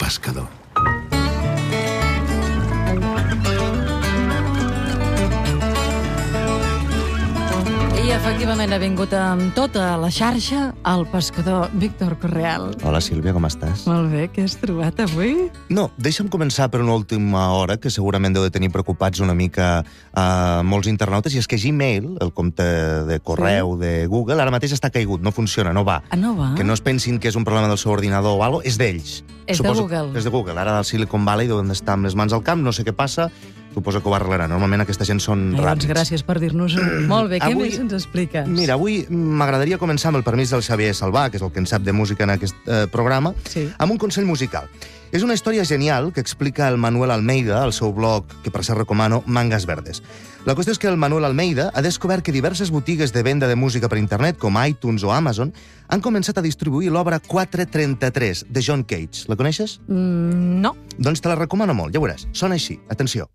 pescador. I efectivament ha vingut amb tota la xarxa el pescador Víctor Correal. Hola, Sílvia, com estàs? Molt bé, què has trobat avui? No, deixa'm començar per una última hora, que segurament deu de tenir preocupats una mica molts internautes, i és que Gmail, el compte de correu de Google, ara mateix està caigut, no funciona, no va. Ah, no va? Que no es pensin que és un problema del seu ordinador o alguna cosa, és d'ells. És de Google. És de Google. Ara del Silicon Valley deuen estar amb les mans al camp, no sé què passa, suposo que ho arreglaran. Normalment aquesta gent són ràpids. Doncs gràcies per dir-nos-ho. Molt bé, què Avui- més ens expliques? Mira, avui m'agradaria començar amb el permís del Xavier Salvà, que és el que en sap de música en aquest programa, Sí. amb un consell musical. És una història genial que explica el Manuel Almeida al seu blog, que per cert recomano, Mangas Verdes. La qüestió és que el Manuel Almeida ha descobert que diverses botigues de venda de música per internet, com iTunes o Amazon, han començat a distribuir l'obra 433 de John Cage. La coneixes? No. Doncs te la recomano molt, ja veuràs. Sona així, atenció.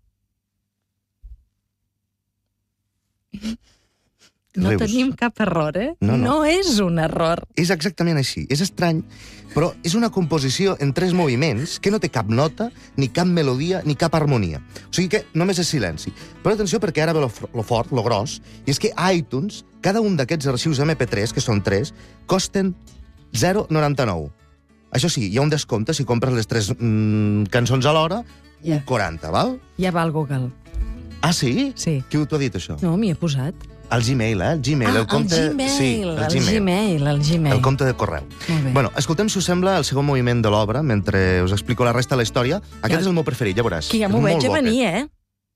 No Rius. tenim cap error, eh? No. No és un error. És exactament així. És estrany, però és una composició en 3 moviments que no té cap nota, ni cap melodia, ni cap harmonia. O sigui que només és silenci. Però atenció, perquè ara ve lo fort, lo gros, i és que a iTunes, cada un d'aquests arxius MP3, que són 3, costen 0,99. Això sí, hi ha un descompte si compres les 3 cançons alhora, Ja. 1,40, val? Ja va al Google. Ah, sí? Sí. Qui t'ho ha dit, això? No, m'hi he posat. El Gmail, el Gmail. el compte... el Gmail, Sí, el Gmail. El compte de correu. Molt bé. Bueno, escoltem, si us sembla, el segon moviment de l'obra, mentre us explico la resta de la història. Aquest és el meu preferit, ja veuràs. Que ja m'ho És veig molt a bo, venir, aquest.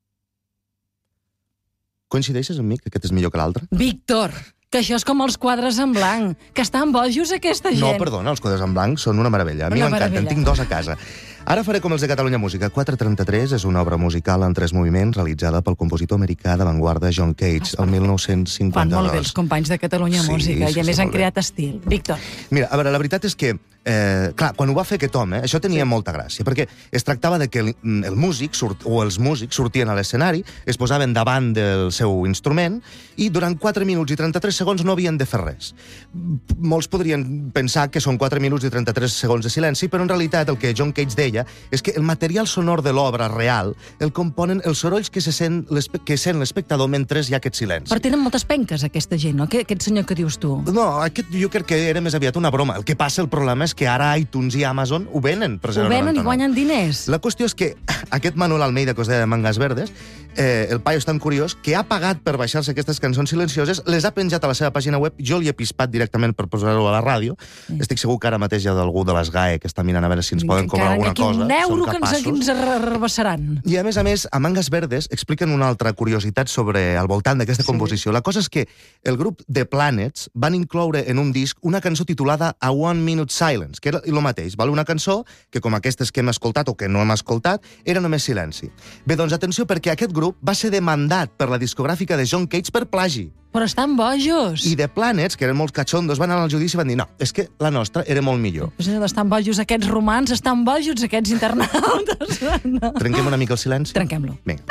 Coincideixes amb mi, que aquest és millor que l'altre? Víctor, que això és com els quadres en blanc, que estan bojos aquesta gent. No, perdona, els quadres en blanc són una meravella. A mi Una m'encanten, meravella. tinc 2 a casa. Ara faré com els de Catalunya Música. 433 és una obra musical en 3 moviments realitzada pel compositor americà d'avantguarda John Cage el 1952. Fan molt bé els companys de Catalunya Sí, Música, sí, i a més sí, han molt bé. creat estil. Víctor. Mira, a veure, la veritat és que, clar, quan ho va fer aquest home, això tenia molta gràcia, perquè es tractava de que el músic, o els músics, sortien a l'escenari, es posaven davant del seu instrument, i durant 4 minuts i 33 segons no havien de fer res. Molts podrien pensar que són 4 minuts i 33 segons de silenci, però en realitat el que John Cage deia és que el material sonor de l'obra real el componen els sorolls que sent l'espectador mentre hi ha aquest silenci. Però tenen moltes penques, aquesta gent, no? Aquest senyor que dius tu. No, aquest jo crec que era més aviat una broma. El que passa, el problema és que ara iTunes i Amazon ho venen per 0,99. Ho venen i guanyen diners. La qüestió és que aquest Manuel Almeida, que us deia de Mangas Verdes, el paio és tan curiós que ha pagat per baixar-se aquestes cançons silencioses, les ha penjat a la seva pàgina web, jo li he pispat directament per posar-ho a la ràdio. Estic segur que ara mateix hi ha d'algú de les GAE que està mirant a veure si ens poden cobrar alguna cosa. Encara que Són un euro que ens rebassaran. I a més, a Mangas Verdes expliquen una altra curiositat sobre al voltant d'aquesta composició. La cosa és que el grup The Planets van incloure en un disc una cançó titulada A One Minute Silence, que era el mateix, val? Una cançó que, com aquestes que hem escoltat o que no hem escoltat, era només silenci. Bé, doncs atenció, perquè aquest grup va ser demandat per la discogràfica de John Cage per plagi. Però estan bojos. I The Planets, que eren molts cachondos, van anar al judici i van dir no, és que la nostra era molt millor. Estan bojos aquests romans, estan bojos aquests internautes. No. Trenquem una mica el silenci? Trenquem-lo. Vinga.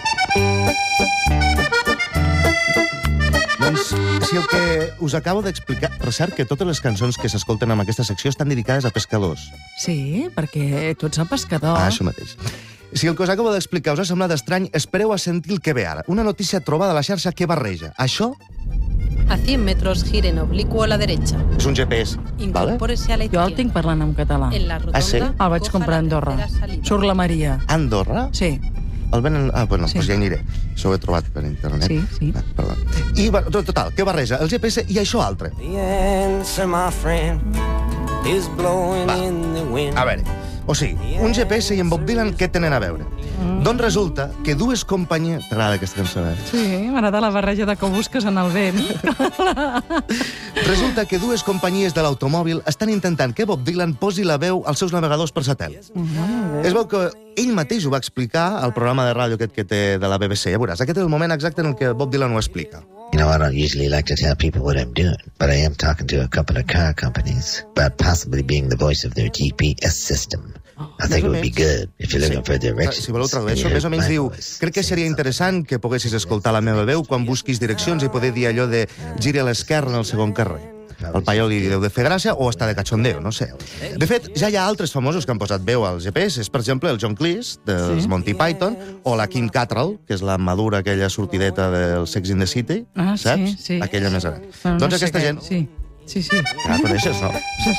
Doncs, si el que us acabo d'explicar... Per cert, que totes les cançons que s'escolten en aquesta secció estan dedicades a pescadors. Sí, perquè tu ets el pescador. Ah, això mateix. Si el que us acabo d'explicar us ha semblat estrany, espereu a sentir el que ve ara. Una notícia trobada a la xarxa que barreja. Això A 100 metros, gire en oblicuo a la derecha. és un GPS, vale? Incorpórese a la Jo izquierda. el tinc parlant en català. En la rotonda, Ah, sí? El vaig coja comprar a la Andorra. tercera salida. Surt la Maria. Andorra? Sí. El venen... Ah, bueno, Sí. doncs ja hi aniré. Això ho he trobat per internet. Sí, sí. Ah, perdó. I, total, que barreja el GPS i això altre. The answer, my friend, is blowing in the wind. A veure, o sigui, un GPS i en Bob Dylan què tenen a veure? Doncs resulta que dues companyies... T'agrada aquesta cançó, eh? Sí, m'agrada la barreja de que ho busques en el vent. Resulta que dues companyies de l'automòbil estan intentant que Bob Dylan posi la veu als seus navegadors per satèl·lit. Es veu que ell mateix ho va explicar al programa de ràdio aquest que té de la BBC. Ja veuràs, aquest és el moment exacte en què Bob Dylan ho explica. You know, I don't usually like to tell people what I'm doing, but I am talking to a couple of car companies about possibly being the voice of their GPS system. I think it would be good if you're looking for directions. Si voleu traduir-ho, més o menys diu: crec que seria interessant que poguessis escoltar la meva veu quan busquis direccions i poder dir allò de giri a l'esquerra en el segon carrer. al paio li deu de fer gràcia o està de cachondeo, no sé. De fet, ja hi ha altres famosos que han posat veu als GPS, per exemple, el John Cleese, dels Monty Python, o la Kim Cattrall, que és la madura, aquella sortideta del Sex and the City, saps? Sí. Aquella més gran. Bueno, Doncs no sé aquesta què. gent... Sí. Ja la coneixes, no?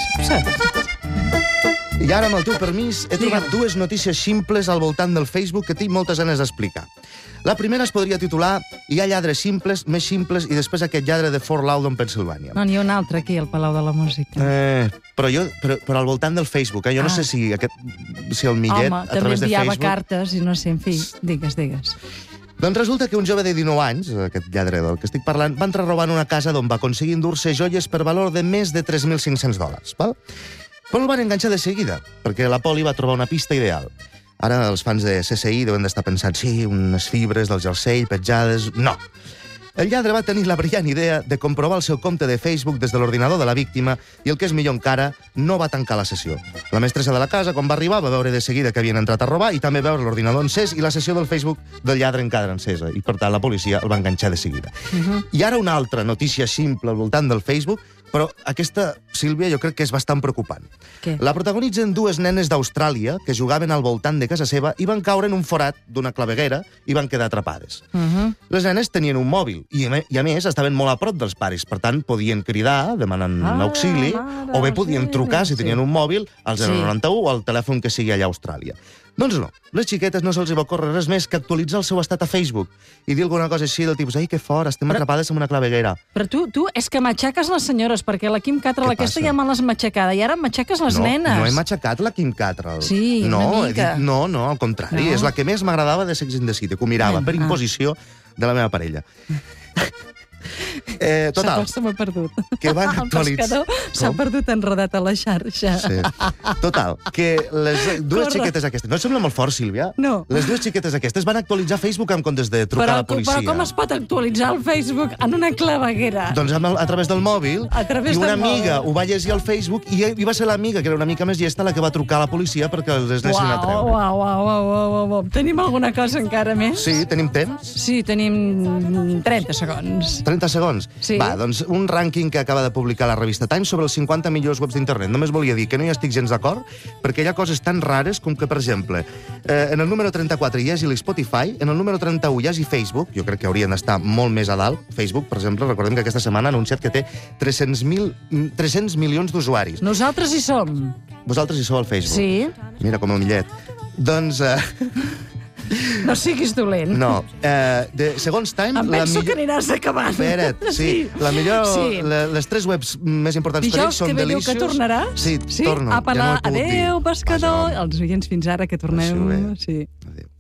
I ara, amb el teu permís, he trobat dues notícies simples al voltant del Facebook que tinc moltes ganes d'explicar. La primera es podria titular "Hi ha lladres simples, més simples, i després aquest lladre de Fort Lauderdale, Pennsylvania". No, n'hi ha un altre aquí, al Palau de la Música. Però al voltant del Facebook, jo no sé si el Millet, Home, a també través de enviava Facebook... cartes i no sé, en fi, digues. Doncs resulta que un jove de 19 anys, aquest lladre del que estic parlant, va entrar robant una casa d'on va aconseguir endur-se joies per valor de més de $3.500, val? Però el van enganxar de seguida, perquè la poli va trobar una pista ideal. Ara els fans de CSI deuen d'estar pensant, sí, unes fibres del jersei petjades... No! El lladre va tenir la brillant idea de comprovar el seu compte de Facebook des de l'ordinador de la víctima i, el que és millor encara, no va tancar la sessió. La mestressa de la casa, quan va arribar, va veure de seguida que havien entrat a robar i també veure l'ordinador encès i la sessió del Facebook del lladre encara encesa. I, per tant, la policia el va enganxar de seguida. I ara una altra notícia simple al voltant del Facebook, però aquesta, Sílvia, jo crec que és bastant preocupant. Què? La protagonitzen dues nenes d'Austràlia que jugaven al voltant de casa seva i van caure en un forat d'una claveguera i van quedar atrapades. Les nenes tenien un mòbil i a més estaven molt a prop dels pares, per tant podien cridar demanant auxili o bé podien trucar si tenien un mòbil al 091 o al telèfon que sigui allà a Austràlia. Doncs no, les xiquetes no se'ls va córrer res més que actualitzar el seu estat a Facebook i dir alguna cosa així del tipus, ai, que fort, estem atrapades en una claveguera. Però tu és que matxaques les senyores, perquè la Kim Cattrall aquesta ja me l'has matxacada, i ara matxaques les nenes. No he matxacat la Kim Cattrall. Sí, una mica. No, al contrari, és la que més m'agradava de Sex and the City, que ho mirava per imposició de la meva parella. Total, Se m'ha perdut. que van actualitzar... El pescador s'ha perdut enredat a la xarxa. Sí. Total, que les dues xiquetes aquestes... No et sembla molt fort, Sílvia? No. Les dues xiquetes aquestes van actualitzar Facebook en comptes de trucar a la policia. Però com es pot actualitzar el Facebook en una claveguera? Doncs a través del mòbil. A través i una del amiga mòbil. ho va llegir al Facebook i va ser l'amiga, que era una mica més llesta, la que va trucar a la policia perquè els anessin a treure. Uau. Tenim alguna cosa encara més? Sí, tenim temps? Sí, tenim 30 segons. 30 segons? Sí. Va, doncs un rànquing que acaba de publicar la revista Time sobre els 50 millors webs d'internet. Només volia dir que no hi estic gens d'acord, perquè hi ha coses tan rares com que, per exemple, en el número 34 hi hagi l'Spotify, en el número 31 hi hagi Facebook, jo crec que haurien d'estar molt més a dalt. Facebook, per exemple, recordem que aquesta setmana ha anunciat que té 300 milions d'usuaris. Nosaltres hi som. Vosaltres hi sou al Facebook? Sí. Mira, com el Millet. Doncs... No siguis dolent. No. Segons Time... Em penso que aniràs acabant. Espera't, sí. La millor... Sí. Les tres webs més importants per ells són Delicious... Dijous que tornaràs? Sí, torno. Apa, Ja no ho he pogut dir. adéu, pescador. Vaja, Els oients fins ara que tornem. Passi-ho bé. Sí. Adéu.